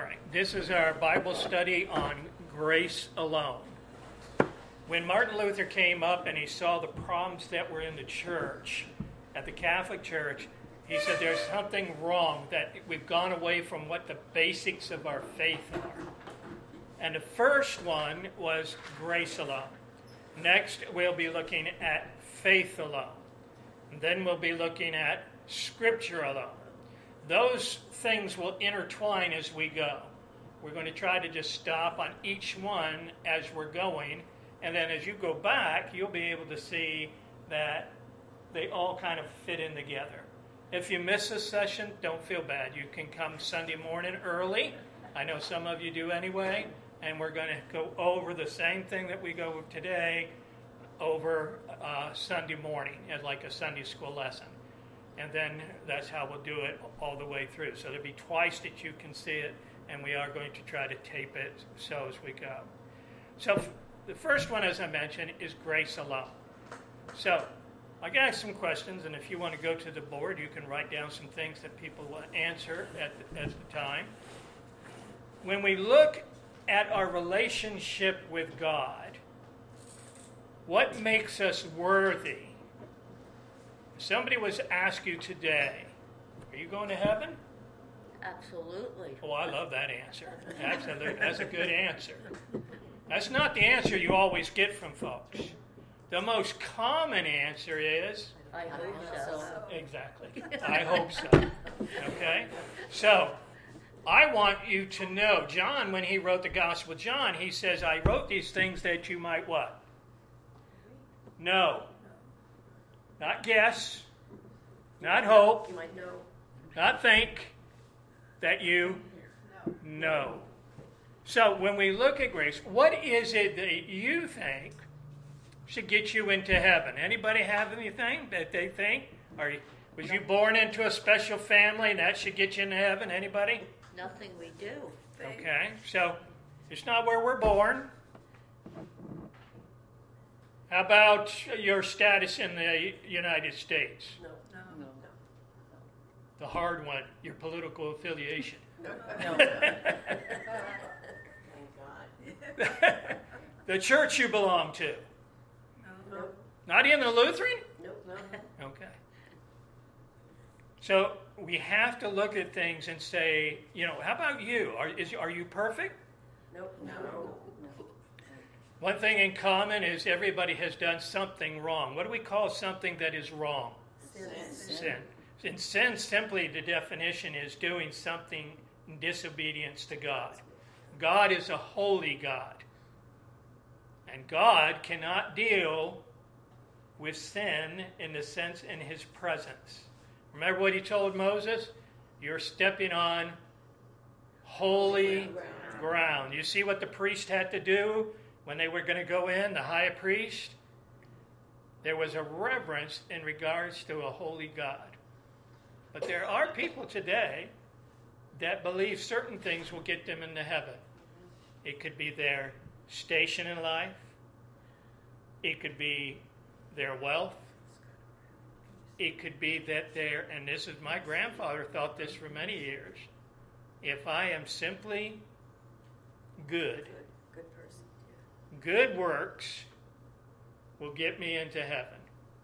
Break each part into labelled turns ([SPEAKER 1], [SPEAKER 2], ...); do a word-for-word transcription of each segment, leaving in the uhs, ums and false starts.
[SPEAKER 1] right, this is our Bible study on grace alone. When Martin Luther came up and he saw the problems that were in the church, at the Catholic Church, he said there's something wrong, that we've gone away from what the basics of our faith are. And the first one was grace alone. Next, we'll be looking at faith alone. And then we'll be looking at Scripture alone. Those things will intertwine as we go. We're going to try to just stop on each one as we're going, and then as you go back, you'll be able to see that they all kind of fit in together. If you miss a session, don't feel bad. You can come Sunday morning early. I know some of you do anyway, and we're going to go over the same thing that we go over today over uh, Sunday morning as like a Sunday school lesson. And then that's how we'll do it all the way through. So there'll be twice that you can see it, and we are going to try to tape it so as we go. So the first one, as I mentioned, is grace alone. So I got some questions, and if you want to go to the board, you can write down some things that people will answer at the, at the time. When we look at our relationship with God, what makes us worthy? If somebody was to ask you today, are you going to heaven?
[SPEAKER 2] Absolutely.
[SPEAKER 1] Oh, I love that answer. Absolutely. That's a good answer. That's not the answer you always get from folks. The most common answer is,
[SPEAKER 2] I hope so.
[SPEAKER 1] exactly. I hope so. Okay? So, I want you to know, John, when he wrote the Gospel of John, he says, I wrote these things that you might what? Know. Not guess. Not hope.
[SPEAKER 3] You might know.
[SPEAKER 1] Not think. That you know. So when we look at grace, what is it that you think should get you into heaven? Anybody have anything that they think? Are you, was you born into a special family and that should get you into heaven? Anybody?
[SPEAKER 2] Nothing we do.
[SPEAKER 1] Okay, so it's not where we're born. How about your status in the United States?
[SPEAKER 3] No, no, no.
[SPEAKER 1] The hard one, your political affiliation.
[SPEAKER 3] No.
[SPEAKER 2] No.
[SPEAKER 3] Thank God.
[SPEAKER 1] The church you belong to.
[SPEAKER 3] No,
[SPEAKER 1] Not even the Lutheran?
[SPEAKER 3] no, no.
[SPEAKER 1] Okay. So we have to look at things and say, you know, how about you? Are, is, are you perfect?
[SPEAKER 3] No, no.
[SPEAKER 1] One thing in common is everybody has done something wrong. What do we call something that is wrong?
[SPEAKER 3] Sin.
[SPEAKER 1] Sin. And sin, simply the definition, is doing something in disobedience to God. God is a holy God. And God cannot deal with sin in the sense in his presence. Remember what he told Moses? You're stepping on holy ground. You see what the priest had to do when they were going to go in, the high priest? There was a reverence in regards to a holy God. But there are people today that believe certain things will get them into heaven. It could be their station in life. It could be their wealth. It could be that they're, and this is, my grandfather thought this for many years, if I am simply good,
[SPEAKER 3] Good, good person.
[SPEAKER 1] good works will get me into heaven.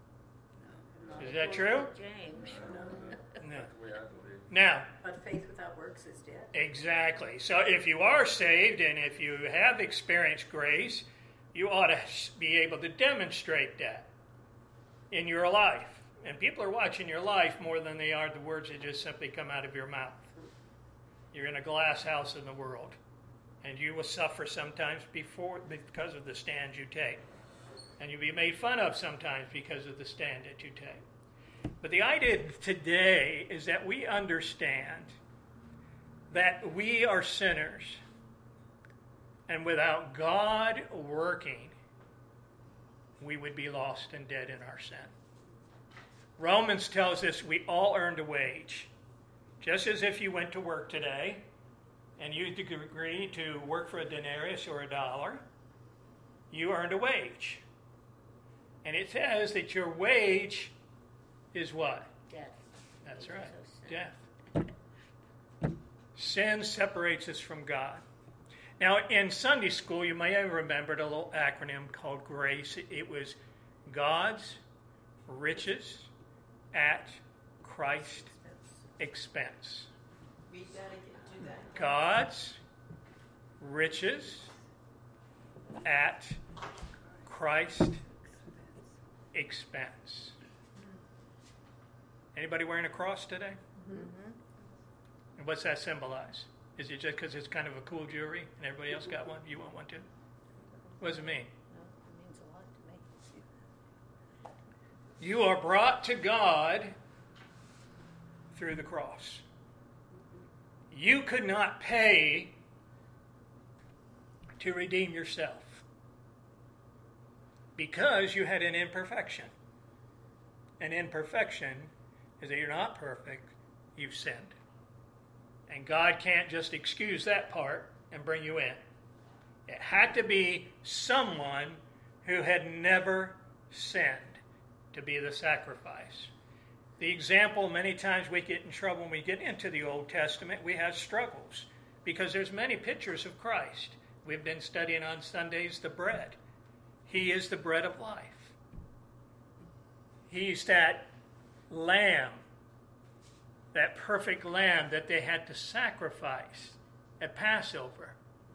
[SPEAKER 2] Not
[SPEAKER 1] Is that
[SPEAKER 2] according
[SPEAKER 1] true?
[SPEAKER 2] to James.
[SPEAKER 3] No.
[SPEAKER 1] No.
[SPEAKER 4] We have to leave.
[SPEAKER 1] Now,
[SPEAKER 3] But faith without works is dead.
[SPEAKER 1] exactly. So if you are saved and if you have experienced grace, you ought to be able to demonstrate that in your life. And people are watching your life more than they are the words that just simply come out of your mouth. You're in a glass house in the world, and you will suffer sometimes before because of the stand you take. And you'll be made fun of sometimes because of the stand that you take. But the idea today is that we understand that we are sinners, and without God working, we would be lost and dead in our sin. Romans tells us we all earned a wage. Just as if you went to work today and you agreed to work for a denarius or a dollar, you earned a wage. And it says that your wage is what?
[SPEAKER 2] Death.
[SPEAKER 1] That's
[SPEAKER 2] Wages
[SPEAKER 1] right.
[SPEAKER 2] of sin.
[SPEAKER 1] Death. Sin separates us from God. Now, in Sunday school, you may have remembered a little acronym called GRACE. It was God's riches at Christ's expense.
[SPEAKER 3] Read that again. Do that.
[SPEAKER 1] God's riches at Christ's expense. Anybody wearing a cross today?
[SPEAKER 2] Mm-hmm.
[SPEAKER 1] And what's that symbolize? Is it just because it's kind of a cool jewelry and everybody else got one? You want one too? What does it mean?
[SPEAKER 2] No, it means a lot to me.
[SPEAKER 1] You are brought to God through the cross. You could not pay to redeem yourself because you had an imperfection. An imperfection is that you're not perfect, you've sinned. And God can't just excuse that part and bring you in. It had to be someone who had never sinned to be the sacrifice. The example, many times we get in trouble when we get into the Old Testament, we have struggles because there's many pictures of Christ. We've been studying on Sundays the bread. He is the bread of life. He's that lamb, that perfect lamb that they had to sacrifice at Passover.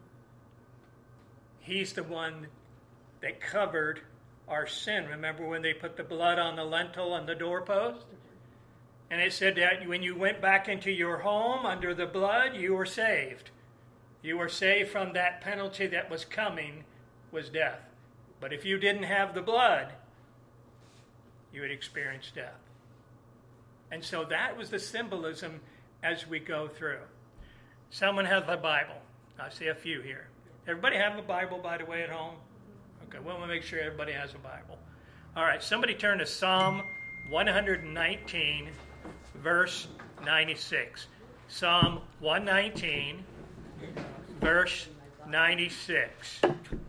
[SPEAKER 1] He's the one that covered our sin. Remember when they put the blood on the lintel and the doorpost? And it said that when you went back into your home under the blood, you were saved. You were saved from that penalty that was coming, was death. But if you didn't have the blood, you would experience death. And so that was the symbolism as we go through. Someone has a Bible. I see a few here. Everybody have a Bible, by the way, at home? Okay, well, we'll make sure everybody has a Bible. All right, somebody turn to Psalm one nineteen, verse ninety-six. Psalm one nineteen, verse ninety-six.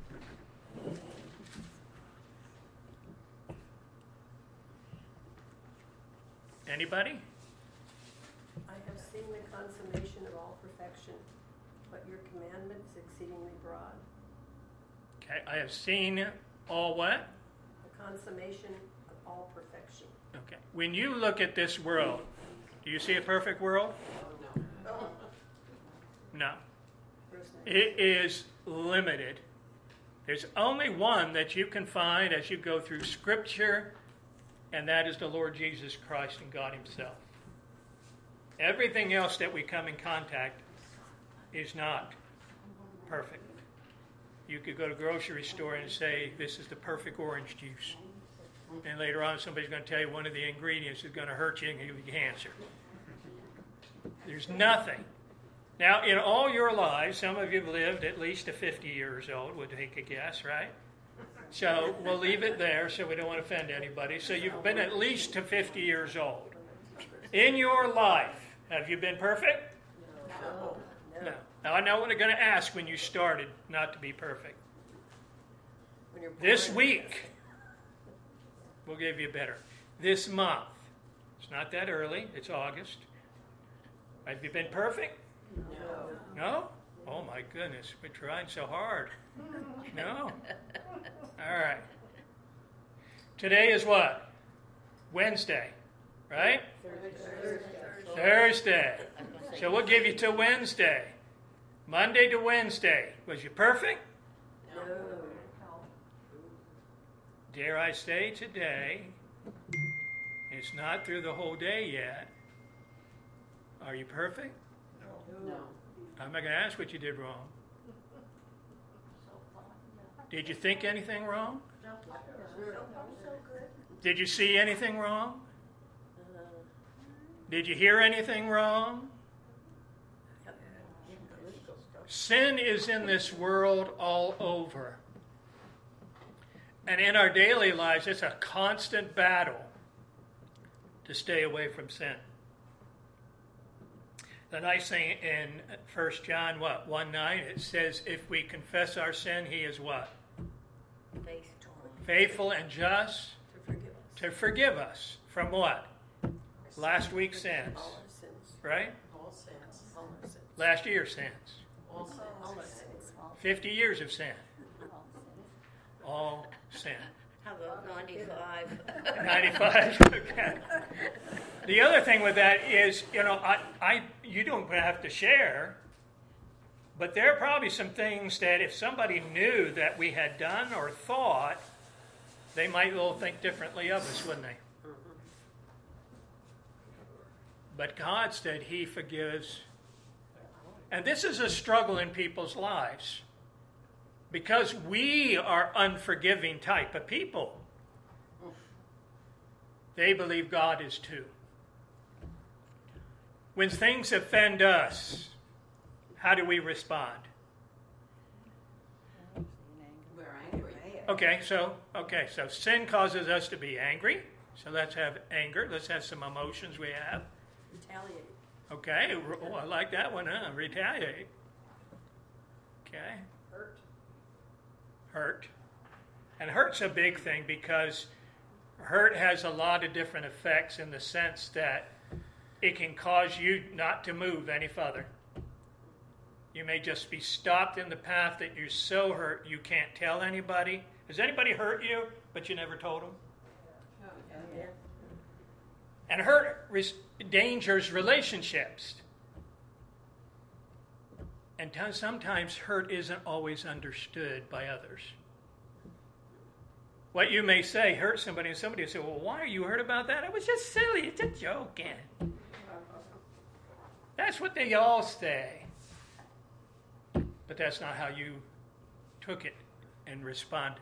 [SPEAKER 1] Anybody?
[SPEAKER 3] I have seen the consummation of all perfection, but your commandment is exceedingly broad.
[SPEAKER 1] Okay, I have seen all what?
[SPEAKER 3] The consummation of all perfection.
[SPEAKER 1] Okay. When you look at this world, do you see a perfect world?
[SPEAKER 3] No.
[SPEAKER 1] No.
[SPEAKER 3] Verse
[SPEAKER 1] It is limited. There's only one that you can find as you go through Scripture, and that is the Lord Jesus Christ and God Himself. Everything else that we come in contact is not perfect. You could go to a grocery store and say, this is the perfect orange juice. And later on, somebody's going to tell you one of the ingredients is going to hurt you and give you cancer. There's nothing. Now, in all your lives, some of you have lived at least to fifty years old, would take a guess, right? So we'll leave it there so we don't want to offend anybody. So you've been at least to fifty years old. In your life, have you been perfect?
[SPEAKER 3] No.
[SPEAKER 1] No. Now, I know what I'm going to ask when you started not to be perfect.
[SPEAKER 3] When you're born,
[SPEAKER 1] This week, we'll give you better. This month, it's not that early, it's August. Have you been perfect?
[SPEAKER 3] No.
[SPEAKER 1] No? Oh my goodness, we're trying so hard. No? All right. Today is what? Wednesday, right?
[SPEAKER 3] Thursday.
[SPEAKER 1] Thursday. So we'll give you till Wednesday. Monday to Wednesday. Was you perfect?
[SPEAKER 3] No.
[SPEAKER 1] Dare I say today, it's not through the whole day yet. Are you perfect?
[SPEAKER 3] No.
[SPEAKER 1] I'm not going to ask what you did wrong. Did you think anything wrong? Did you see anything wrong? Did you hear anything wrong? Sin is in this world all over. And in our daily lives, it's a constant battle to stay away from sin. The nice thing in First John, what, one nine, it says, if we confess our sin, He is what?
[SPEAKER 2] Faithful.
[SPEAKER 1] Faithful and just
[SPEAKER 3] To forgive us.
[SPEAKER 1] to forgive us from what? Last week's sins,
[SPEAKER 3] All our sins.
[SPEAKER 1] right?
[SPEAKER 3] All sins. All our sins.
[SPEAKER 1] Last year's sins.
[SPEAKER 4] All sins.
[SPEAKER 3] All
[SPEAKER 2] All
[SPEAKER 3] sins.
[SPEAKER 2] sins.
[SPEAKER 1] fifty years of sin.
[SPEAKER 2] All sins.
[SPEAKER 1] All sin.
[SPEAKER 4] How about ninety-five?
[SPEAKER 1] ninety-five. Okay. The other thing with that is, you know, I, I, you don't have to share, but there are probably some things that if somebody knew that we had done or thought, they might well think differently of us, wouldn't they? But God said He forgives. And this is a struggle in people's lives. Because we are unforgiving type of people. They believe God is too. When things offend us, how do we respond?
[SPEAKER 4] We're angry.
[SPEAKER 1] Okay, so okay, so sin causes us to be angry. So let's have anger. Let's have some emotions we have.
[SPEAKER 3] Retaliate.
[SPEAKER 1] Okay, oh, I like that one, huh? Retaliate. Okay.
[SPEAKER 3] Hurt.
[SPEAKER 1] Hurt. And hurt's a big thing because hurt has a lot of different effects in the sense that it can cause you not to move any further. You may just be stopped in the path that you're so hurt you can't tell anybody. Has anybody hurt you, but you never told them?
[SPEAKER 4] Oh,
[SPEAKER 3] Yeah.
[SPEAKER 1] And hurt res- dangers relationships. And t- sometimes hurt isn't always understood by others. What you may say hurt somebody, and somebody will say, well, why are you hurt about that? It was just silly. It's a joke. And that's what they all say. But that's not how you took it and responded.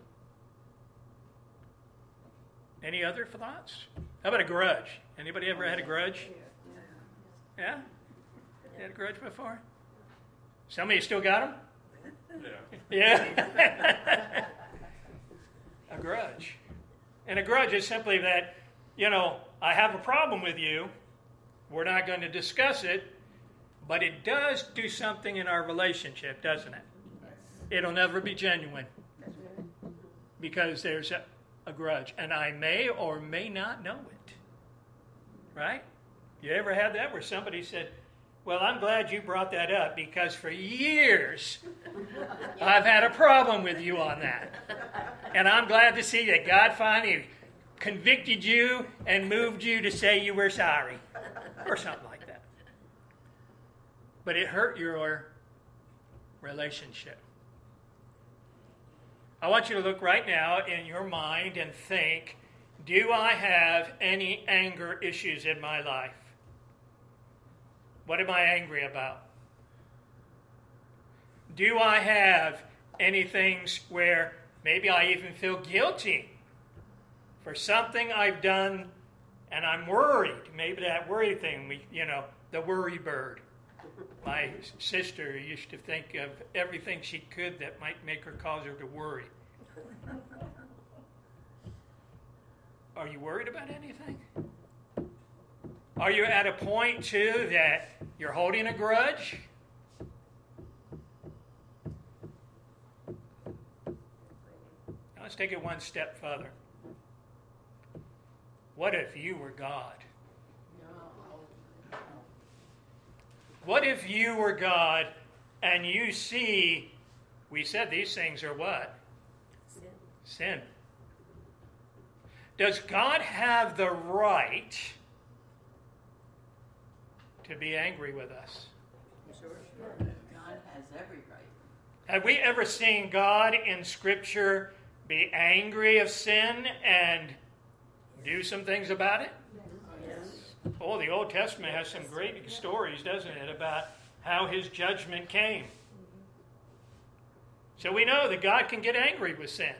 [SPEAKER 1] Any other thoughts? How about a grudge? Anybody ever had a grudge? Yeah? You had a grudge before? Some of you still got them? Yeah. Yeah? A grudge. And a grudge is simply that, you know, I have a problem with you. We're not going to discuss it, but it does do something in our relationship, doesn't it? It'll never be genuine because there's a, a grudge. And I may or may not know it. Right? You ever had that where somebody said, well, I'm glad you brought that up because for years I've had a problem with you on that. And I'm glad to see that God finally convicted you and moved you to say you were sorry. Or something like that. But it hurt your relationship. I want you to look right now in your mind and think, do I have any anger issues in my life? What am I angry about? Do I have any things where maybe I even feel guilty for something I've done and I'm worried? Maybe that worry thing, we, you know, the worry bird. My sister used to think of everything she could that might make her cause her to worry. Are you worried about anything? Are you at a point, too, that you're holding a grudge? Now let's take it one step further. What if you were God? What if you were God and you see, we said these things are what?
[SPEAKER 3] Sin.
[SPEAKER 1] Sin. Does God have the right to be angry with us?
[SPEAKER 4] Sure, sure. God has every right.
[SPEAKER 1] Have we ever seen God in Scripture be angry of sin and do some things about it?
[SPEAKER 3] Yes.
[SPEAKER 1] Oh, the Old Testament has some great stories, doesn't it, about how His judgment came. So we know that God can get angry with sin.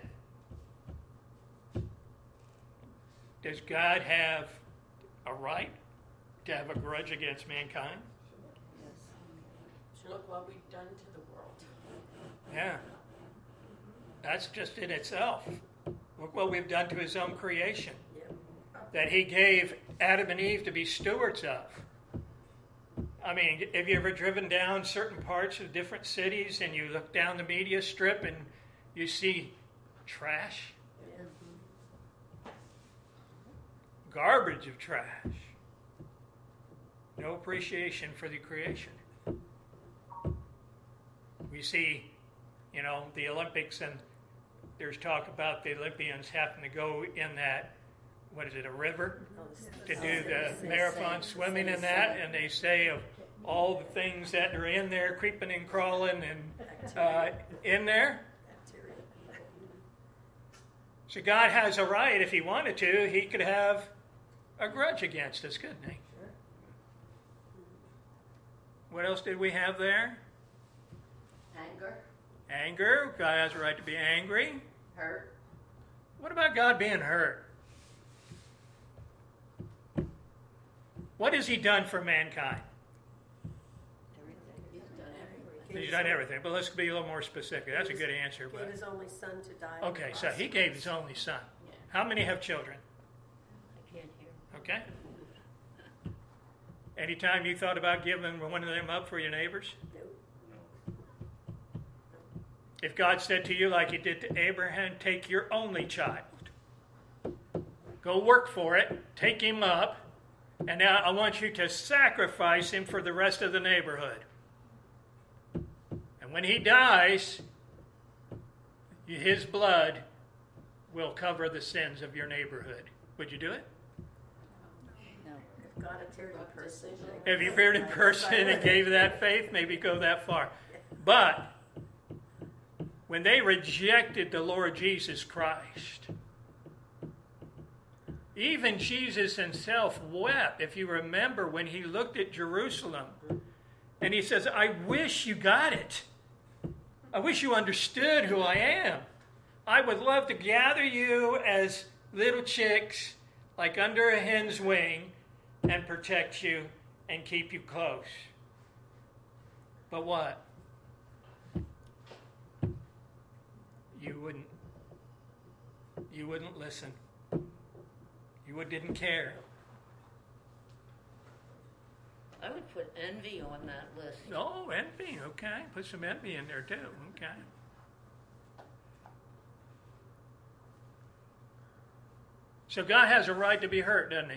[SPEAKER 1] Does God have a right to have a grudge against mankind?
[SPEAKER 4] Yes. So look what we've done to the world.
[SPEAKER 1] Yeah. That's just in itself. Look what we've done to His own creation.
[SPEAKER 3] Yep.
[SPEAKER 1] That He gave Adam and Eve to be stewards of. I mean, have you ever driven down certain parts of different cities and you look down the media strip and you see trash?
[SPEAKER 3] Yeah.
[SPEAKER 1] Garbage of trash. No appreciation for the creation. We see, you know, the Olympics, and there's talk about the Olympians having to go in that, what is it, a river, to do the marathon swimming in that, and they say of all the things that are in there, creeping and crawling and uh, in there. So God has a right, if he wanted to, he could have a grudge against us, couldn't he? What else did we have there?
[SPEAKER 4] Anger,
[SPEAKER 1] Anger. God has a right to be angry.
[SPEAKER 4] hurt,
[SPEAKER 1] What about God being hurt? What has he done for mankind?
[SPEAKER 4] he's done everything.
[SPEAKER 1] He's done everything, but let's be a little more specific. That's a good answer.
[SPEAKER 3] Gave
[SPEAKER 1] But
[SPEAKER 3] his only son to die. on the
[SPEAKER 1] okay, so
[SPEAKER 3] cross.
[SPEAKER 1] he gave his only son.
[SPEAKER 4] Yeah.
[SPEAKER 1] How many have children?
[SPEAKER 2] I can't hear.
[SPEAKER 1] Okay. Anytime you thought about giving one of them up for your neighbors?
[SPEAKER 3] No.
[SPEAKER 1] If God said to you, like he did to Abraham, take your only child, go work for it, take him up, and now I want you to sacrifice him for the rest of the neighborhood. And when he dies, his blood will cover the sins of your neighborhood. Would you do it?
[SPEAKER 2] No.
[SPEAKER 3] If God appeared in person.
[SPEAKER 1] If you appeared in person and gave that faith, maybe go that far. But when they rejected the Lord Jesus Christ, even Jesus himself wept, if you remember, when he looked at Jerusalem. And he says, I wish you got it. I wish you understood who I am. I would love to gather you as little chicks, like under a hen's wing, and protect you and keep you close. But what? You wouldn't. You wouldn't listen. You would, didn't care.
[SPEAKER 2] I would put envy on that list.
[SPEAKER 1] Oh, envy. Okay, put some envy in there too. Okay. So God has a right to be hurt, doesn't he?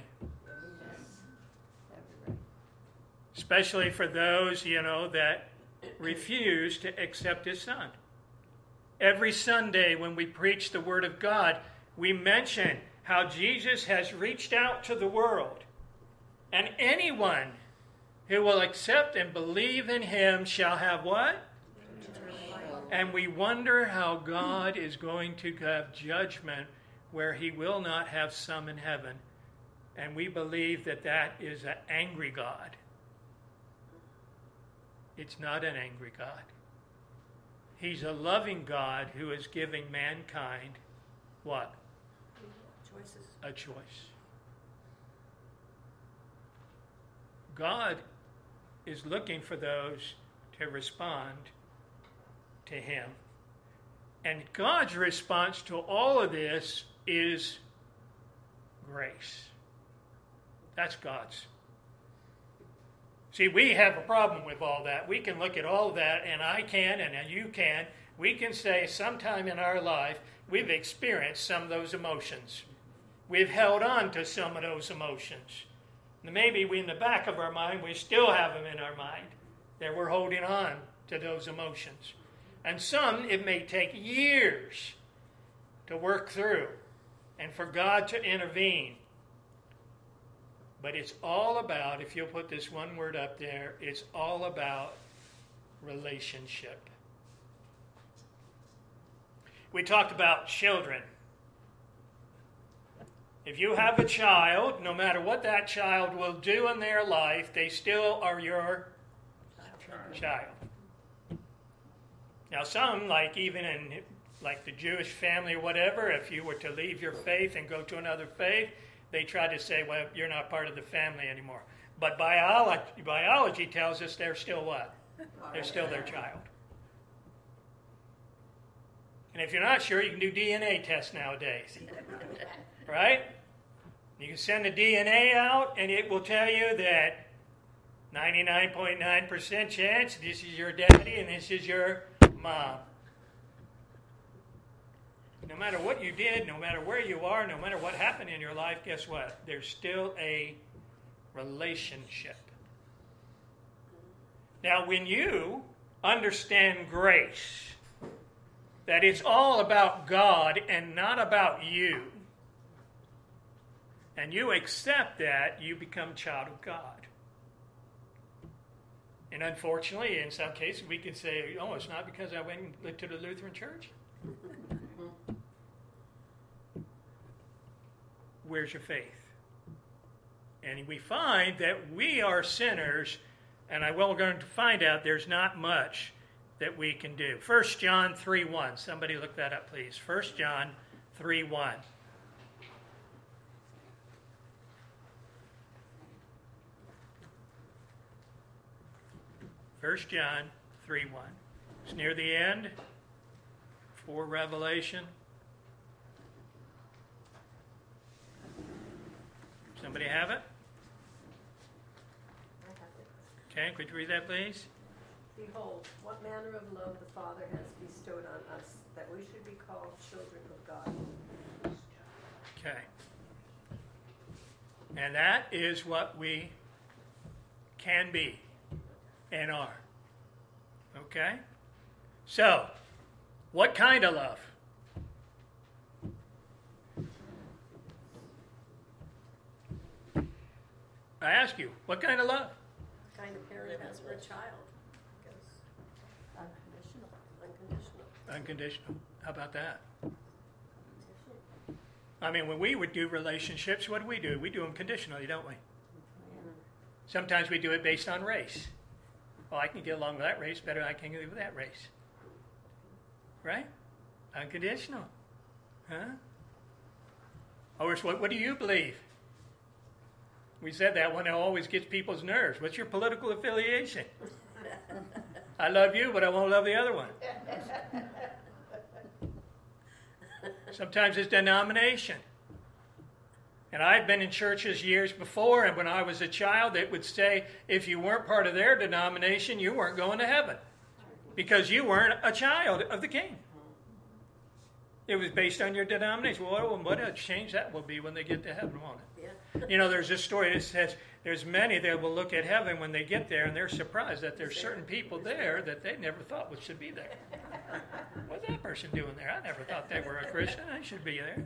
[SPEAKER 1] Especially for those, you know, that refuse to accept his son. Every Sunday when we preach the Word of God, we mention how Jesus has reached out to the world. And anyone who will accept and believe in him shall have what? And we wonder how God is going to have judgment where he will not have some in heaven. And we believe that that is an angry God. It's not an angry God. He's a loving God who is giving mankind what?
[SPEAKER 3] Choices.
[SPEAKER 1] A choice. God is looking for those to respond to him. And God's response to all of this is grace. That's God's. See, we have a problem with all that. We can look at all of that, and I can, and you can. We can say sometime in our life we've experienced some of those emotions. We've held on to some of those emotions. And maybe we, in the back of our mind, we still have them in our mind, that we're holding on to those emotions. And some, it may take years to work through and for God to intervene. But it's all about, if you'll put this one word up there, it's all about relationship. We talked about children. If you have a child, no matter what that child will do in their life, they still are your child. Now some, like even in like the Jewish family or whatever, if you were to leave your faith and go to another faith, they try to say, well, you're not part of the family anymore. But biology, biology tells us they're still what? They're still their child. And if you're not sure, you can do D N A tests nowadays. Right? You can send the D N A out, and it will tell you that ninety-nine point nine percent chance this is your daddy and this is your mom. No matter what you did, no matter where you are, no matter what happened in your life, guess what? There's still a relationship. Now, when you understand grace, that it's all about God and not about you, and you accept that, you become a child of God. And unfortunately, in some cases, we can say, oh, it's not because I went to the Lutheran Church. Where's your faith? And we find that we are sinners, and I will going to find out there's not much that we can do. First John three one. Somebody look that up, please. First John three one. First John three one. It's near the end for Revelation. Somebody have it?
[SPEAKER 3] I have it.
[SPEAKER 1] Okay, could you read that, please?
[SPEAKER 3] Behold, what manner of love the Father has bestowed on us, that we should be called children of God.
[SPEAKER 1] Okay. And that is what we can be and are. Okay? So, what kind of love? I ask you, what kind of love?
[SPEAKER 3] What kind of parent has for a child? Because
[SPEAKER 2] Unconditional.
[SPEAKER 3] unconditional.
[SPEAKER 1] Unconditional. How about that? I mean, when we would do relationships, what do we do? We do them conditionally, don't we? Sometimes we do it based on race. Well, I can get along with that race better than I can get with that race. Right? Unconditional. Huh? Or what, what do you believe? We said that one, it always gets people's nerves. What's your political affiliation? I love you, but I won't love the other one. Sometimes it's denomination. And I've been in churches years before, and when I was a child, it would say, if you weren't part of their denomination, you weren't going to heaven. Because you weren't a child of the King. It was based on your denomination. Well, what a change that will be when they get to heaven, won't it?
[SPEAKER 3] Yeah.
[SPEAKER 1] You know, there's this story that says there's many that will look at heaven when they get there, and they're surprised that there's certain people there that they never thought should be there. What's that person doing there? I never thought they were a Christian. They should be there.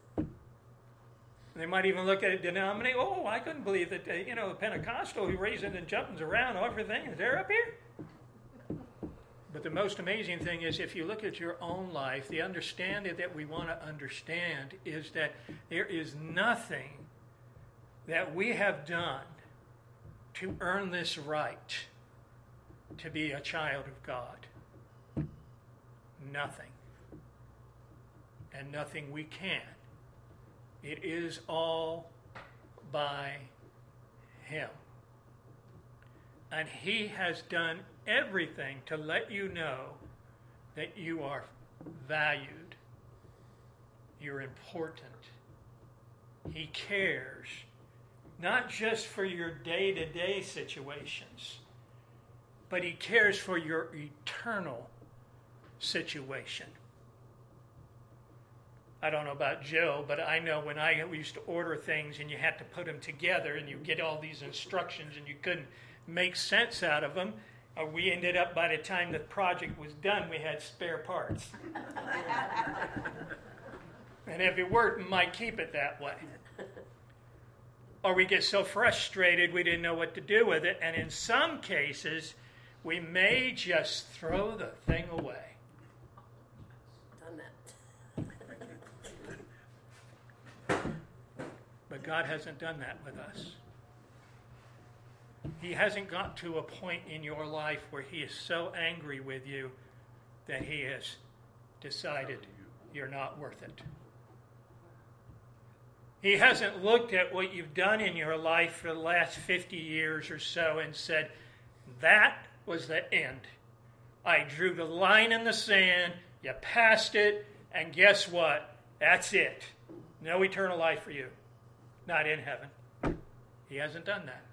[SPEAKER 1] They might even look at a denomination. Oh, I couldn't believe that, uh, you know, the Pentecostal who raising and jumping around, everything, they're up here. But the most amazing thing is if you look at your own life, the understanding that we want to understand is that there is nothing that we have done to earn this right to be a child of God. Nothing. And nothing we can. It is all by Him. And He has done everything to let you know that you are valued. You're important. He cares, not just for your day-to-day situations, but He cares for your eternal situation. I don't know about Joe, but I know when I used to order things and you had to put them together and you get all these instructions and you couldn't make sense out of them, uh, we ended up, by the time the project was done, we had spare parts. And if it worked, we might keep it that way. Or we get so frustrated we didn't know what to do with it, and in some cases, we may just throw the thing away.
[SPEAKER 3] Done that.
[SPEAKER 1] But God hasn't done that with us. He hasn't got to a point in your life where He is so angry with you that He has decided you're not worth it. He hasn't looked at what you've done in your life for the last fifty years or so and said, that was the end. I drew the line in the sand, you passed it, and guess what? That's it. No eternal life for you. Not in heaven. He hasn't done that.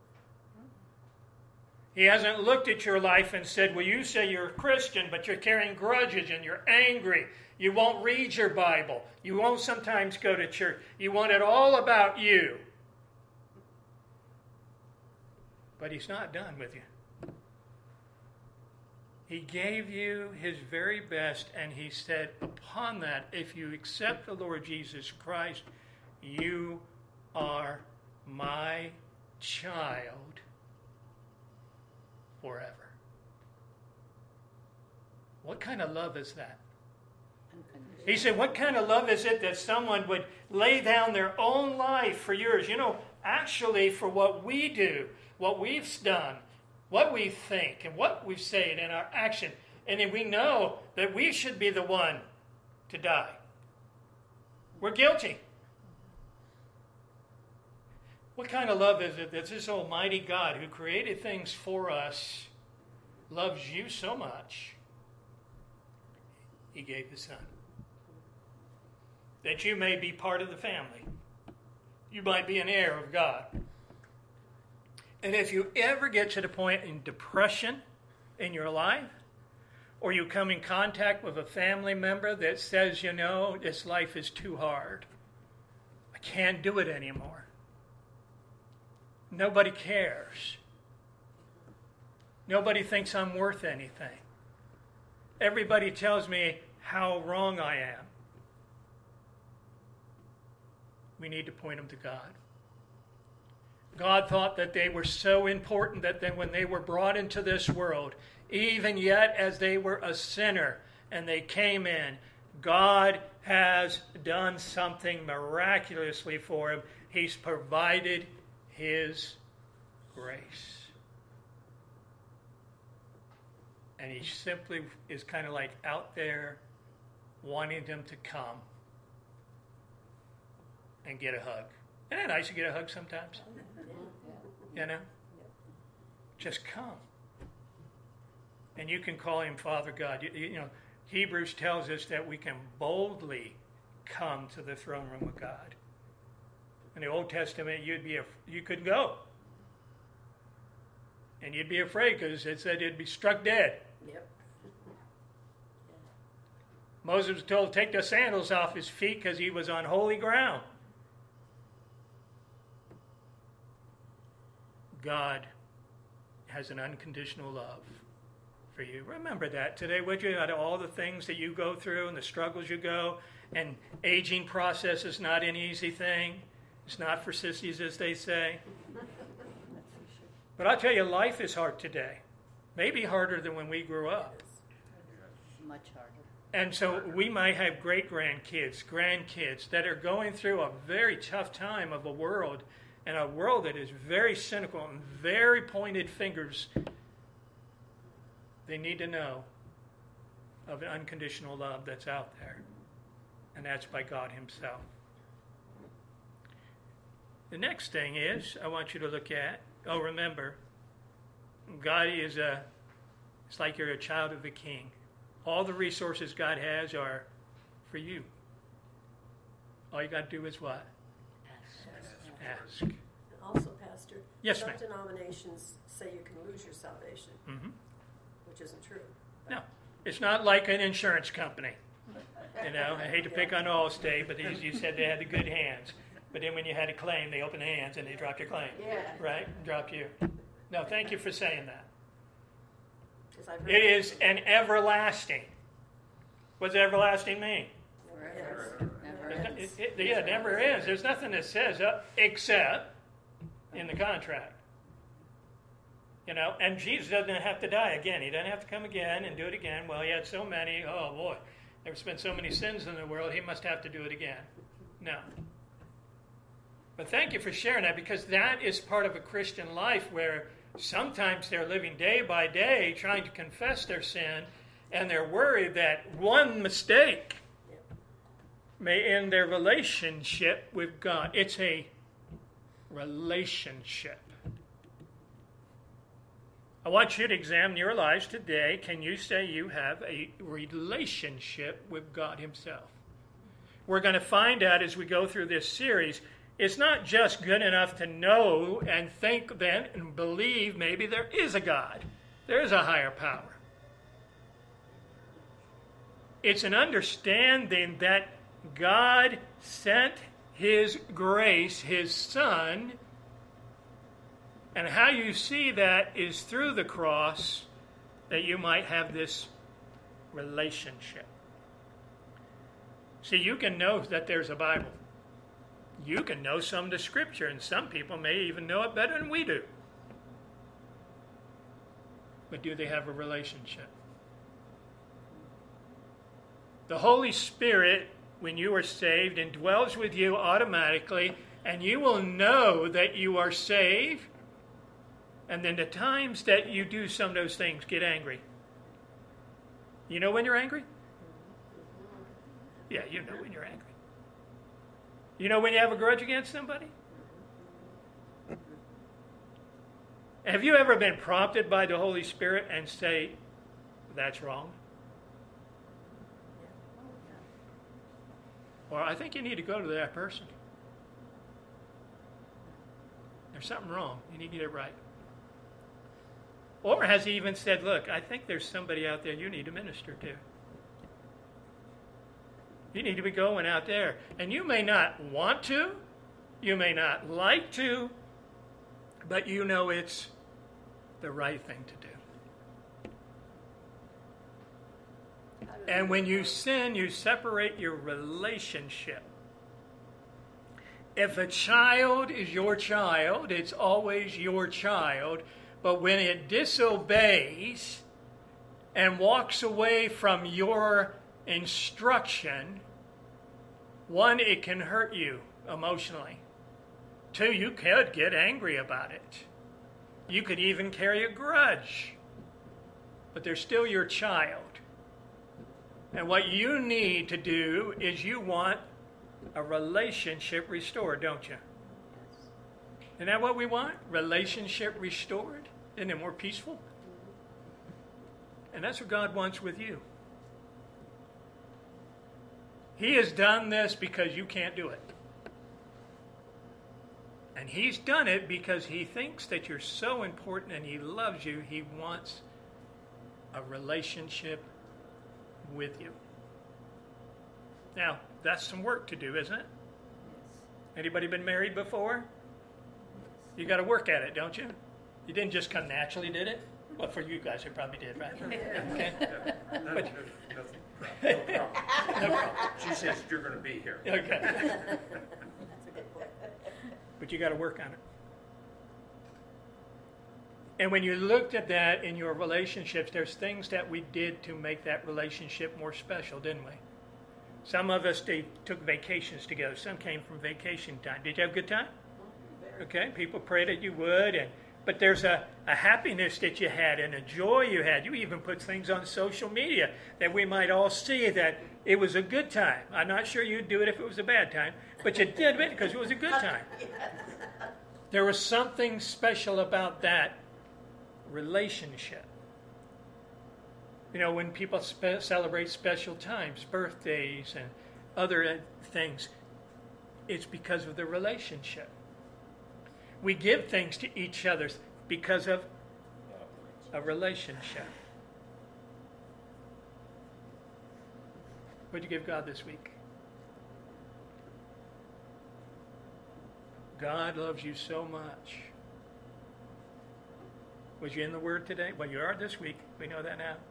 [SPEAKER 1] He hasn't looked at your life and said, well, you say you're a Christian, but you're carrying grudges and you're angry. You won't read your Bible. You won't sometimes go to church. You want it all about you. But He's not done with you. He gave you his very best, and he said, upon that, if you accept the Lord Jesus Christ, you are my child forever. What kind of love is that? He said, what kind of love is it that someone would lay down their own life for yours? You know, actually for what we do, what we've done, what we think, and what we say in our action. And then we know that we should be the one to die. We're guilty. What kind of love is it that this almighty God who created things for us loves you so much, he gave his son? That you may be part of the family. You might be an heir of God. And if you ever get to the point in depression in your life, or you come in contact with a family member that says, you know, this life is too hard. I can't do it anymore. Nobody cares. Nobody thinks I'm worth anything. Everybody tells me how wrong I am. We need to point them to God. God thought that they were so important that then when they were brought into this world, even yet as they were a sinner and they came in, God has done something miraculously for him. He's provided his grace. And he simply is kind of like out there wanting them to come and get a hug. Isn't it nice to get a hug sometimes? You know? Just come. And you can call him Father God. You, you know, Hebrews tells us that we can boldly come to the throne room of God. In the Old Testament, you'd be a, you couldn't go. And you'd be afraid because it said you'd be struck dead.
[SPEAKER 3] Yep.
[SPEAKER 1] Moses was told to take the sandals off his feet because he was on holy ground. God has an unconditional love for you. Remember that today, would you? Out of all the things that you go through and the struggles you go, and aging process is not an easy thing. It's not for sissies, as they say. But I'll tell you, life is hard today. Maybe harder than when we grew up.
[SPEAKER 2] Much harder.
[SPEAKER 1] And so we might have great-grandkids, grandkids that are going through a very tough time of a world, and a world that is very cynical and very pointed fingers. They need to know of an unconditional love that's out there, and that's by God himself. The next thing is, I want you to look at, oh, remember, God is a, it's like you're a child of the King. All the resources God has are for you. All you got to do is what? Ask.
[SPEAKER 3] And also, Pastor,
[SPEAKER 1] Yes,
[SPEAKER 3] some
[SPEAKER 1] ma'am.
[SPEAKER 3] denominations say you can lose your salvation,
[SPEAKER 1] Mm-hmm.
[SPEAKER 3] which isn't true.
[SPEAKER 1] No, it's not like an insurance company. You know, I hate to pick on Allstate, but these, you said they had the good hands. But then when you had a claim, they opened the hands and they dropped your claim.
[SPEAKER 3] Yeah.
[SPEAKER 1] Right? Dropped you. No, thank you for saying that.
[SPEAKER 3] 'Cause I've heard
[SPEAKER 1] It
[SPEAKER 3] that.
[SPEAKER 1] is an everlasting. What does everlasting mean?
[SPEAKER 2] Forever. Never
[SPEAKER 1] It,
[SPEAKER 2] ends.
[SPEAKER 1] it, yeah, it never is. There's nothing that says uh, except in the contract. You know, and Jesus doesn't have to die again. He doesn't have to come again and do it again. Well, he had so many. Oh, boy. There's been so many sins in the world. He must have to do it again. No. But thank you for sharing that, because that is part of a Christian life where sometimes they're living day by day trying to confess their sin, and they're worried that one mistake may end their relationship with God. It's a relationship. I want you to examine your lives today. Can you say you have a relationship with God himself? We're going to find out as we go through this series, it's not just good enough to know and think then and believe maybe there is a God. There is a higher power. It's an understanding that God sent his grace, his Son, and how you see that is through the cross that you might have this relationship. See, you can know that there's a Bible. You can know some of the Scripture, and some people may even know it better than we do. But do they have a relationship? The Holy Spirit, when you are saved, indwells with you automatically, and you will know that you are saved. And then the times that you do some of those things, get angry. You know when you're angry? Yeah, you know when you're angry. You know when you have a grudge against somebody? Have you ever been prompted by the Holy Spirit and say, that's wrong? Or I think you need to go to that person. There's something wrong. You need to get it right. Or has he even said, look, I think there's somebody out there you need to minister to. You need to be going out there. And you may not want to. You may not like to. But you know it's the right thing to do. And when you sin, you separate your relationship. If a child is your child, it's always your child. But when it disobeys and walks away from your instruction, one, it can hurt you emotionally. Two, you could get angry about it. You could even carry a grudge. But they're still your child. And what you need to do is you want a relationship restored, don't you? Isn't that what we want? Relationship restored? Isn't it more peaceful? And that's what God wants with you. He has done this because you can't do it. And he's done it because he thinks that you're so important and he loves you. He wants a relationship with you. Now, that's some work to do, isn't it? Anybody been married before? You got to work at it, don't you? You didn't just come naturally, did it? Well, for you guys, it probably did, right? Okay. But,
[SPEAKER 5] no problem. No problem. She says you're going to be here.
[SPEAKER 1] Okay.
[SPEAKER 2] That's a good point.
[SPEAKER 1] But you got to work on it. And when you looked at that in your relationships, there's things that we did to make that relationship more special, didn't we? Some of us, they took vacations together. Some came from vacation time. Did you have a good time? Okay, people prayed that you would. And but there's a, a happiness that you had and a joy you had. You even put things on social media that we might all see that it was a good time. I'm not sure you'd do it if it was a bad time, but you did it because it was a good time. There was something special about that relationship. You know, when people spe- celebrate special times, birthdays and other things, it's because of the relationship. We give things to each other because of a relationship. What did you give God this week? God loves you so much. Was you in the Word today? Well, you are this week. We know that now.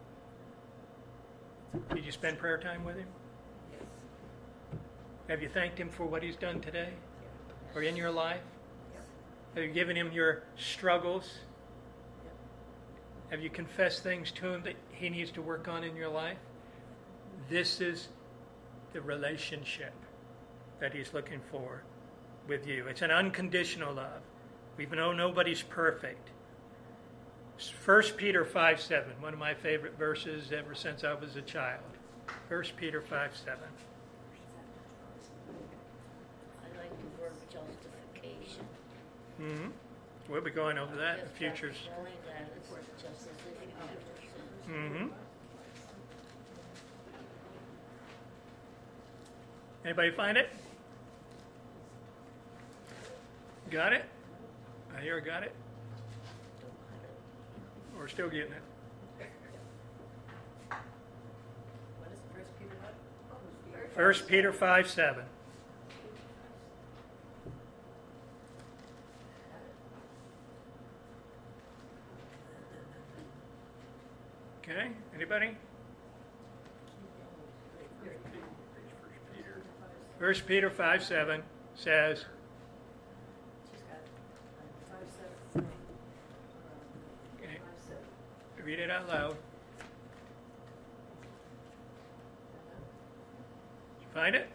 [SPEAKER 1] Did you spend prayer time with Him?
[SPEAKER 3] Yes.
[SPEAKER 1] Have you thanked Him for what He's done today? Or in your life?
[SPEAKER 3] Yep.
[SPEAKER 1] Have you given Him your struggles?
[SPEAKER 3] Yep.
[SPEAKER 1] Have you confessed things to Him that He needs to work on in your life? This is the relationship that He's looking for with you. It's an unconditional love. We know nobody's perfect. First Peter five seven, one of my favorite verses ever since I was a child. First Peter five seven.
[SPEAKER 2] I like the word justification.
[SPEAKER 1] Mm-hmm. We'll be going over that in the
[SPEAKER 2] Just
[SPEAKER 1] futures.
[SPEAKER 2] knowing that it's just as if you never sinned.
[SPEAKER 1] Mm-hmm. Anybody find it? Got it? I hear got it. We're still getting it.
[SPEAKER 3] What is First Peter what?
[SPEAKER 1] First Peter five seven. Anybody?
[SPEAKER 5] First Peter.
[SPEAKER 1] First Peter five seven says,
[SPEAKER 2] She's got
[SPEAKER 3] Five, seven,
[SPEAKER 1] okay,
[SPEAKER 3] five, seven.
[SPEAKER 1] read it out loud. You find it?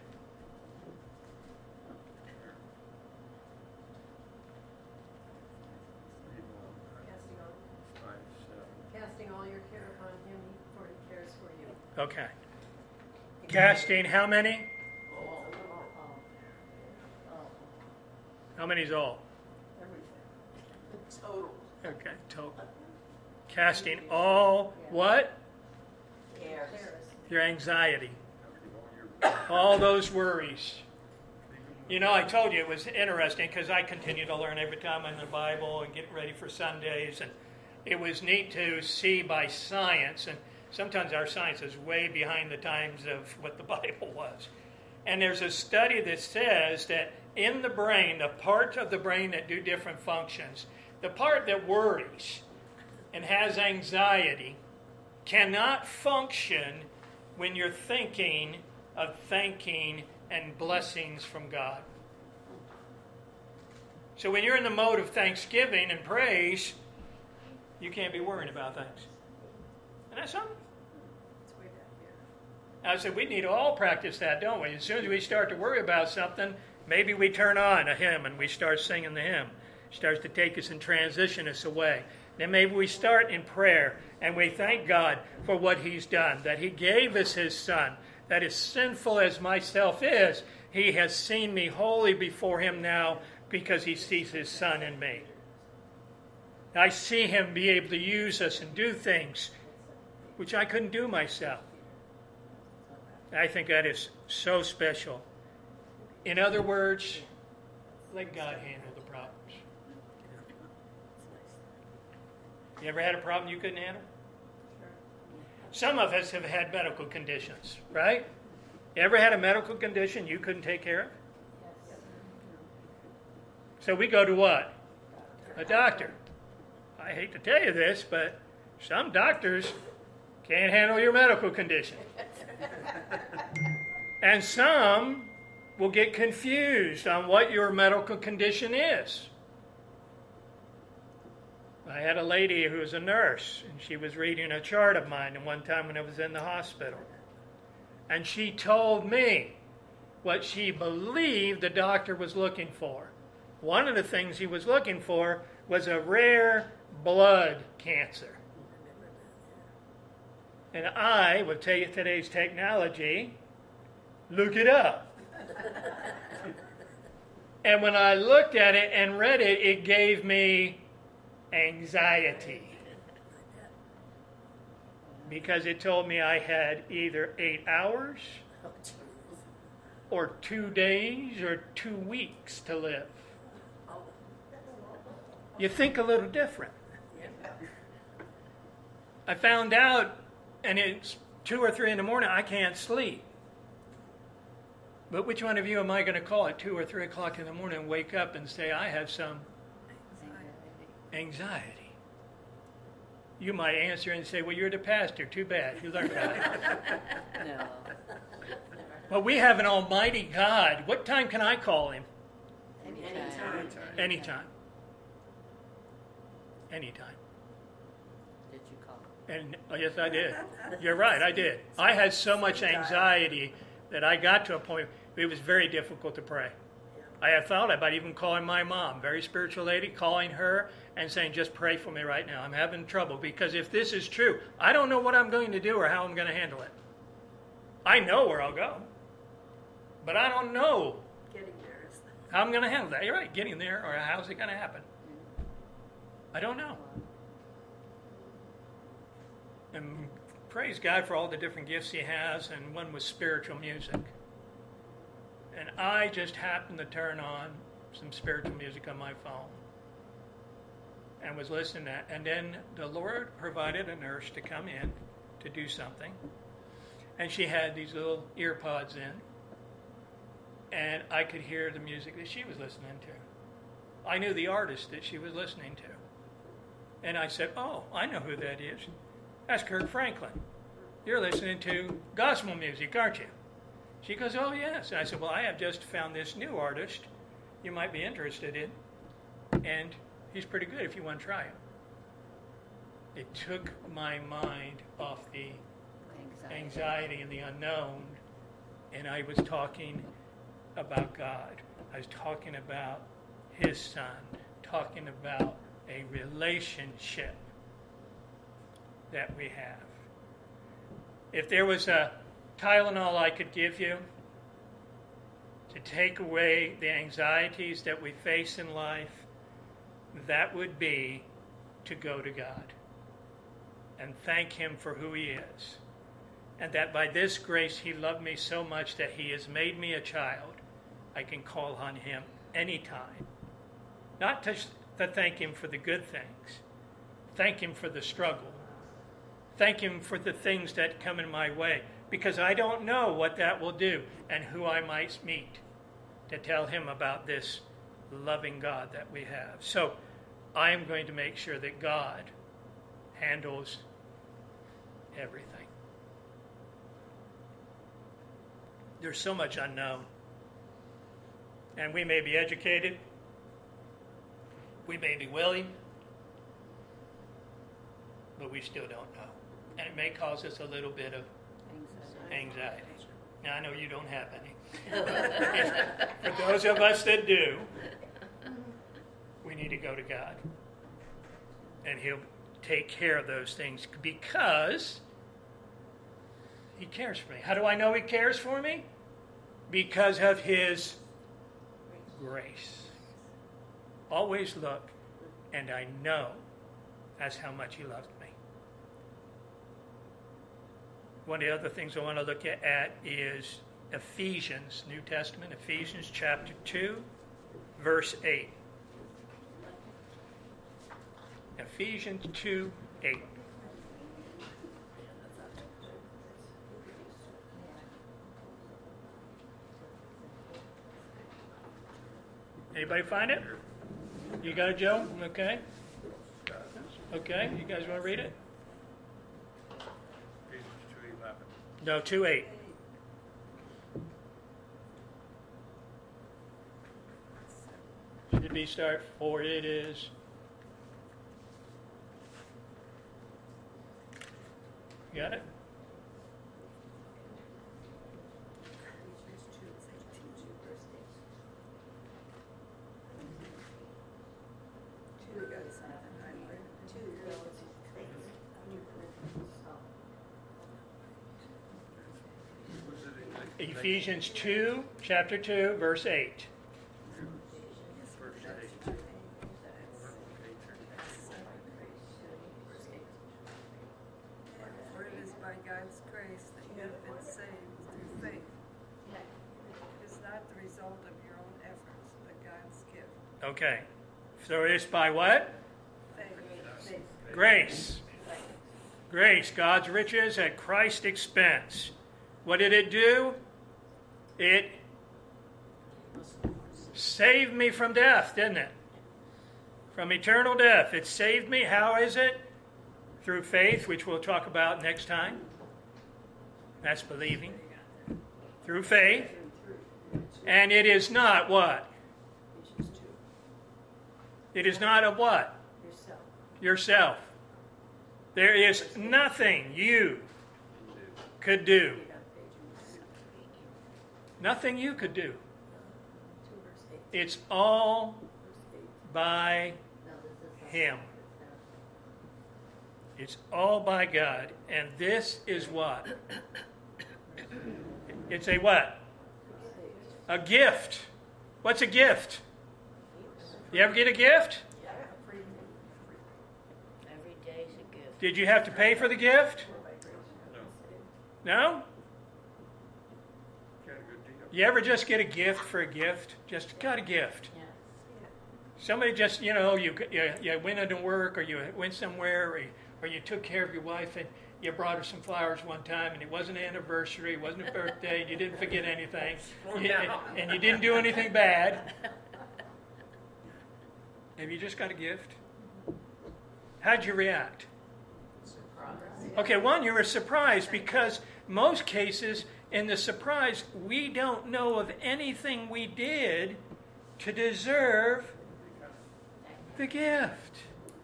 [SPEAKER 3] Casting all,
[SPEAKER 5] Five, seven.
[SPEAKER 3] casting all your care upon him, for he cares for you.
[SPEAKER 1] Okay. Casting how many?
[SPEAKER 2] oh, oh,
[SPEAKER 1] How many's all?
[SPEAKER 3] Everything.
[SPEAKER 4] Total.
[SPEAKER 1] Okay, total. Casting all what?
[SPEAKER 4] Cares.
[SPEAKER 3] Cares.
[SPEAKER 1] Your anxiety. All those worries. You know, I told you it was interesting because I continue to learn every time I'm in the Bible and getting ready for Sundays. And it was neat to see by science, and sometimes our science is way behind the times of what the Bible was. And there's a study that says that in the brain, the parts of the brain that do different functions, the part that worries and has anxiety cannot function when you're thinking of thanking and blessings from God. So when you're in the mode of thanksgiving and praise, you can't be worrying about things. And that's something.
[SPEAKER 3] It's way back here.
[SPEAKER 1] I said, we need to all practice that, don't we? As soon as we start to worry about something, maybe we turn on a hymn and we start singing the hymn. It starts to take us and transition us away. Then maybe we start in prayer and we thank God for what He's done, that He gave us His Son, that as sinful as myself is, He has seen me holy before Him now because He sees His Son in me. I see Him be able to use us and do things which I couldn't do myself. I think that is so special. In other words, let God handle the problems. You ever had a problem you couldn't handle? Some of us have had medical conditions, right? You ever had a medical condition you couldn't take care of? So we go to what? A doctor. I hate to tell you this, but some doctors can't handle your medical condition. And some will get confused on what your medical condition is. I had a lady who was a nurse, and she was reading a chart of mine, and one time when I was in the hospital. And she told me what she believed the doctor was looking for. One of the things he was looking for was a rare blood cancer. And I, with t- today's technology, look it up. And when I looked at it and read it, it gave me anxiety. Because it told me I had either eight hours or two days or two weeks to live. You think a little different. I found out, and it's two or three in the morning, I can't sleep. But which one of you am I going to call at two or three o'clock in the morning and wake up and say, I have some anxiety? You might answer and say, well, you're the pastor. Too bad. You learned about it.
[SPEAKER 2] no.
[SPEAKER 1] Well, we have an almighty God. What time can I call Him?
[SPEAKER 4] Anytime.
[SPEAKER 1] Anytime. Anytime.
[SPEAKER 2] Did you call?
[SPEAKER 1] And oh, yes, I did. You're right, I did. I had so much anxiety that I got to a point it was very difficult to pray. I had thought about even calling my mom, very spiritual lady, calling her and saying, just pray for me right now. I'm having trouble because if this is true, I don't know what I'm going to do or how I'm going to handle it. I know where I'll go, but I don't know
[SPEAKER 3] Getting there is
[SPEAKER 1] how I'm going to handle that. You're right, getting there or how's it going to happen? I don't know. And praise God for all the different gifts He has, and one was spiritual music. And I just happened to turn on some spiritual music on my phone and was listening to that. And then the Lord provided a nurse to come in to do something. And she had these little ear pods in. And I could hear the music that she was listening to. I knew the artist that she was listening to. And I said, oh, I know who that is. That's Kirk Franklin. you're listening to gospel music, aren't you? She goes, oh, yes. And I said, well, I have just found this new artist you might be interested in, and he's pretty good if you want to try him. It took my mind off the
[SPEAKER 2] Anxiety.
[SPEAKER 1] anxiety and the unknown, and I was talking about God. I was talking about His Son, talking about a relationship that we have. If there was a Tylenol I could give you to take away the anxieties that we face in life, that would be to go to God and thank Him for who He is. And that by this grace He loved me so much that He has made me a child. I can call on Him anytime. Not to, to thank Him for the good things. Thank Him for the struggle. Thank Him for the things that come in my way. Because I don't know what that will do and who I might meet to tell Him about this loving God that we have. So I am going to make sure that God handles everything. There's so much unknown. And we may be educated. We may be willing. But we still don't know. And it may cause us a little bit of anxiety. Now, I know you don't have any. For those of us that do, we need to go to God. And He'll take care of those things because He cares for me. How do I know He cares for me? Because of His grace. Always look, and I know that's how much He loved me. One of the other things I want to look at is Ephesians, New Testament, Ephesians chapter two, verse eight. Ephesians two, eight. Anybody find it? You got it, Joe? Okay. Okay, you guys want to read it?
[SPEAKER 5] Ephesians two eleven.
[SPEAKER 1] No, two eight. Should be start for it is. You got it? Ephesians two, chapter two, verse eight.
[SPEAKER 5] Verse eight.
[SPEAKER 6] For it is by God's grace that you have been saved through faith. It is not the result of your own efforts, but God's gift.
[SPEAKER 1] Okay. So it's by what?
[SPEAKER 6] Faith.
[SPEAKER 1] Grace. Grace, God's riches at Christ's expense. What did it do? It saved me from death, didn't it? From eternal death. It saved me. How is it? Through faith, which we'll talk about next time. That's believing. Through faith. And it is not what? It is not of what?
[SPEAKER 3] Yourself.
[SPEAKER 1] Yourself. There is nothing you could do. Nothing you could do. It's all by Him. It's all by God. And this is what? It's a what? A gift. What's a gift? You ever get a gift?
[SPEAKER 2] Every day's a gift.
[SPEAKER 1] Did you have to pay for the gift?
[SPEAKER 5] No.
[SPEAKER 1] No?
[SPEAKER 5] Got a good deal.
[SPEAKER 1] You ever just get a gift for a gift? Just got a gift.
[SPEAKER 2] Yeah.
[SPEAKER 1] Somebody just, you know, you you, you went into work or you went somewhere or you, or you took care of your wife and you brought her some flowers one time and it wasn't an anniversary, it wasn't a birthday, and you didn't forget anything, you, and, and you didn't do anything bad. Have you just got a gift? How'd you react?
[SPEAKER 2] Surprise.
[SPEAKER 1] Okay, one, you were surprised because most cases in the surprise, we don't know of anything we did to deserve the gift.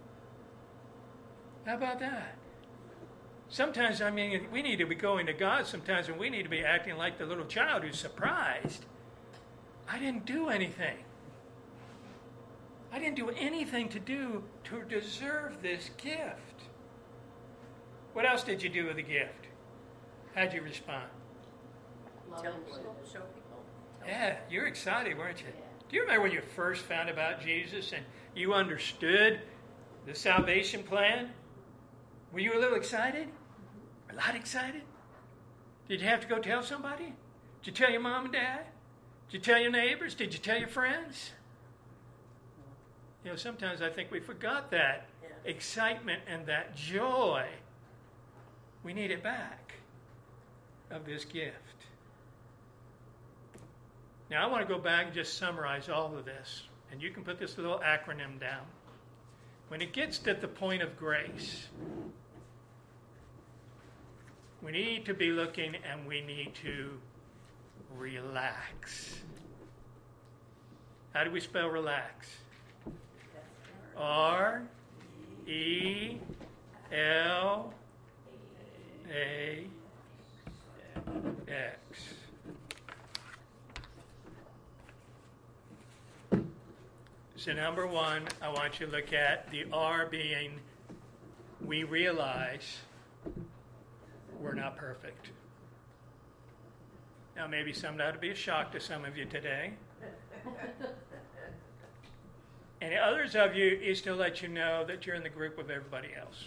[SPEAKER 1] How about that? Sometimes, I mean, we need to be going to God sometimes, and we need to be acting like the little child who's surprised. I didn't do anything. I didn't do anything to do to deserve this gift. What else did you do with the gift? How'd you respond?
[SPEAKER 4] Love
[SPEAKER 2] Tell
[SPEAKER 4] and
[SPEAKER 2] people,
[SPEAKER 4] live.
[SPEAKER 2] show people. Tell
[SPEAKER 1] Yeah, you're excited, weren't you?
[SPEAKER 2] Yeah.
[SPEAKER 1] Do you remember when you first found about Jesus and you understood the salvation plan? Were you a little excited? A lot excited? Did you have to go tell somebody? Did you tell your mom and dad? Did you tell your neighbors? Did you tell your friends? You know, sometimes I think we forgot that
[SPEAKER 2] Yeah.
[SPEAKER 1] excitement and that joy. We need it back of this gift. Now, I want to go back and just summarize all of this. And you can put this little acronym down. When it gets to the point of grace, we need to be looking and we need to relax. How do we spell relax? R E L A X. So number one, I want you to look at the R being we realize we're not perfect. Now maybe some that would be a shock to some of you today. And others of you is to let you know that you're in the group with everybody else.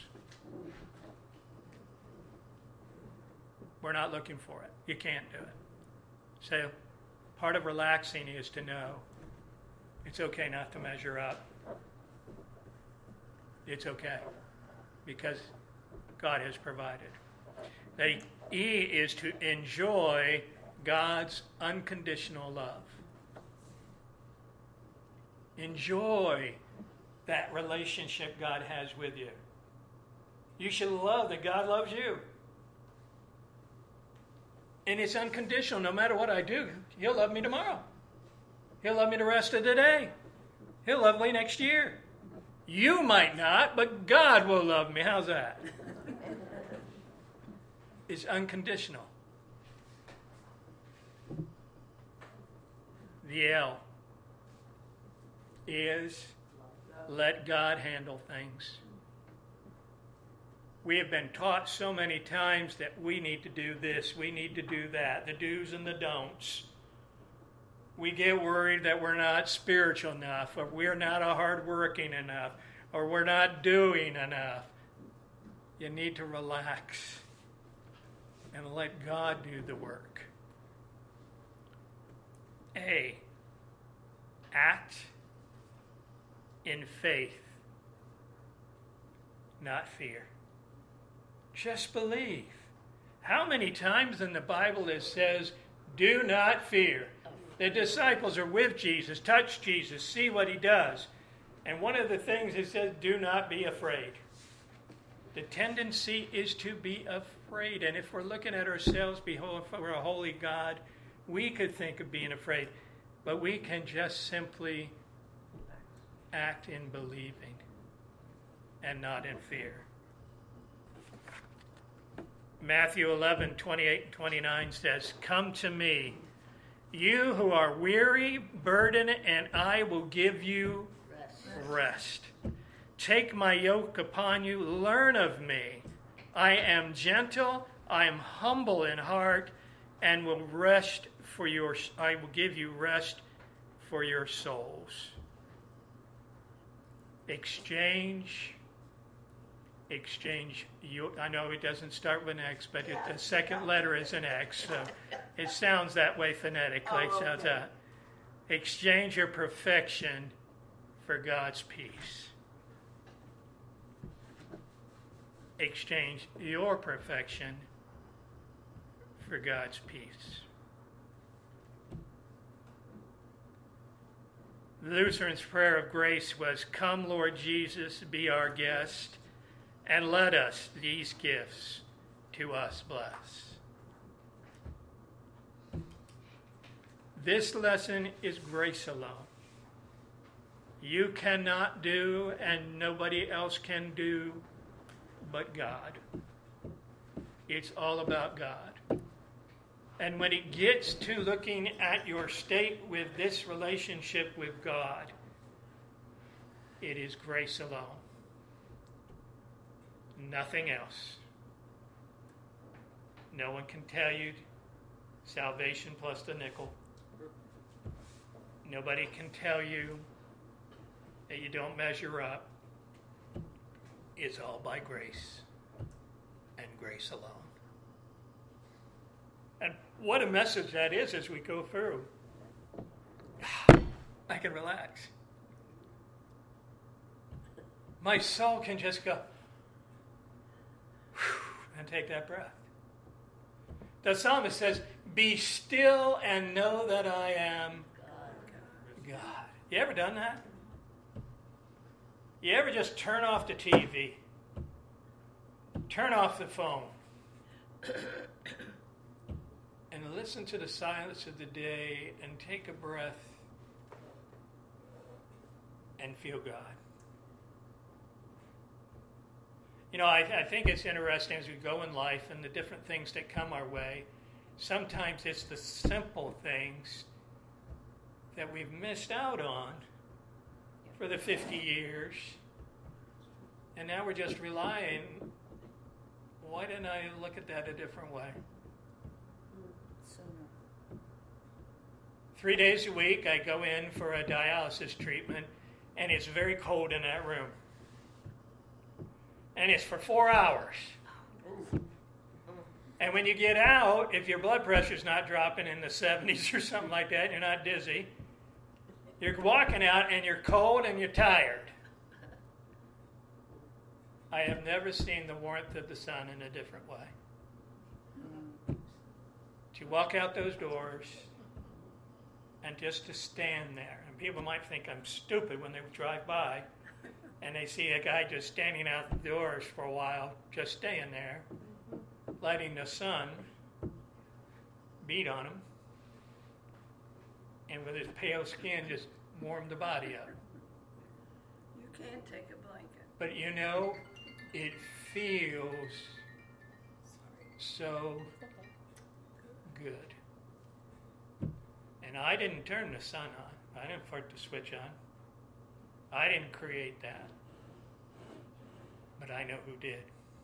[SPEAKER 1] We're not looking for it. You can't do it. So part of relaxing is to know it's okay not to measure up. It's okay because God has provided. The E is to enjoy God's unconditional love. Enjoy that relationship God has with you. You should love that God loves you. And it's unconditional. No matter what I do, He'll love me tomorrow. He'll love me the rest of the day. He'll love me next year. You might not, but God will love me. How's that? It's unconditional. The L is let God handle things. We have been taught so many times that we need to do this, we need to do that, the do's and the don'ts. We get worried that we're not spiritual enough, or we're not hardworking enough, or we're not doing enough. You need to relax and let God do the work. A, act in faith, not fear. Just believe. How many times in the Bible it says, do not fear? The disciples are with Jesus, touch Jesus, see what He does. And one of the things it says, do not be afraid. The tendency is to be afraid. And if we're looking at ourselves, behold, we're a holy God, we could think of being afraid. But we can just simply act in believing and not in fear. Matthew eleven, twenty-eight and twenty-nine says, come to me, you who are weary, burdened, and I will give you
[SPEAKER 2] Rest.
[SPEAKER 1] rest. Take my yoke upon you, learn of me. I am gentle, I am humble in heart, and will rest for your I will give you rest for your souls. Exchange exchange you I know it doesn't start with an X, but it, the second letter is an X, so it sounds that way phonetically.
[SPEAKER 3] Oh,
[SPEAKER 1] So
[SPEAKER 3] okay.
[SPEAKER 1] that exchange your perfection for God's peace. Exchange your perfection for God's peace. Lutherans' prayer of grace was, come, Lord Jesus, be our guest. and let us these gifts to us bless. This lesson is grace alone. You cannot do, and nobody else can do, but God. It's all about God. And when it gets to looking at your state with this relationship with God, it is grace alone. Nothing else. No one can tell you salvation plus the nickel. Nobody can tell you that you don't measure up. It's all by grace and grace alone. And what a message that is as we go through. I can relax. My soul can just go and take that breath. The psalmist says, "Be still and know that I am God." You ever done that? You ever just turn off the T V? Turn off the phone? And listen to the silence of the day and take a breath and feel God. You know, I, I think it's interesting as we go in life and the different things that come our way. Sometimes it's the simple things that we've missed out on for the fifty years. And now we're just relying. Why didn't I look at that a different way? Three days a week, I go in for a dialysis treatment, and it's very cold in that room. And it's for four hours. And when you get out, if your blood pressure's not dropping in the seventies or something like that, you're not dizzy, you're walking out and you're cold and you're tired. I have never seen the warmth of the sun in a different way. To walk out those doors and just to stand there. And people might think I'm stupid when they drive by and they see a guy just standing out the doors for a while, just staying there, letting the sun beat on him, and with his pale skin just warm the body up.
[SPEAKER 6] You can take a blanket.
[SPEAKER 1] But you know, it feels so good. And I didn't turn the sun on. I didn't flirt the switch on. I didn't create that. But I know who did.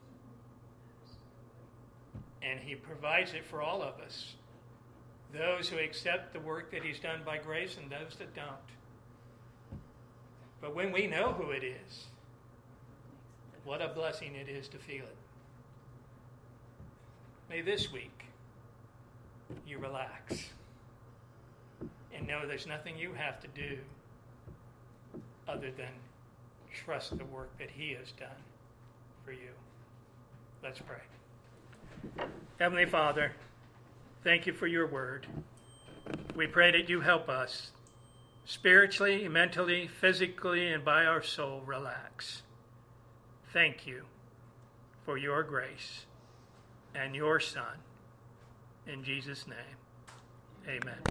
[SPEAKER 1] And he provides it for all of us. Those who accept the work that he's done by grace and those that don't. But when we know who it is, what a blessing it is to feel it. May this week you relax and know there's nothing you have to do other than trust the work that he has done for you. Let's pray. Heavenly Father, thank you for your word. We pray that you help us spiritually, mentally, physically, and by our soul relax. Thank you for your grace and your Son. In Jesus' name, amen.